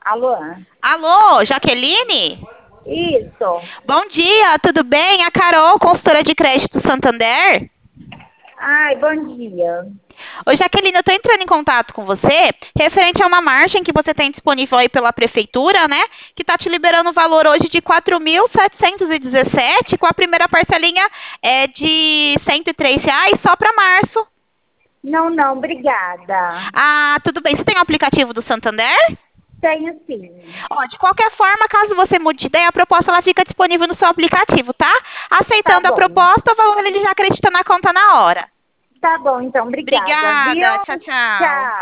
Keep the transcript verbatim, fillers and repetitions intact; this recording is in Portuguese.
Alô? Alô, Jaqueline? Isso. Bom dia, tudo bem? A Carol, consultora de crédito Santander. Ai, bom dia. Ô, Jaqueline, eu tô entrando em contato com você referente a uma margem que você tem disponível aí pela prefeitura, né? Que tá te liberando o valor hoje de quatro mil setecentos e dezessete, com a primeira parcelinha é de cento e três reais só para março. Não, não, obrigada. Ah, tudo bem. Você tem o aplicativo do Santander? Tenho sim. Ó, de qualquer forma, caso você mude de ideia, a proposta ela fica disponível no seu aplicativo, tá? Tá Aceitando a bom. proposta, o valor ele já acredita na conta na hora. Tá bom, então, obrigada, viu? Obrigada. Tchau, tchau. Tchau.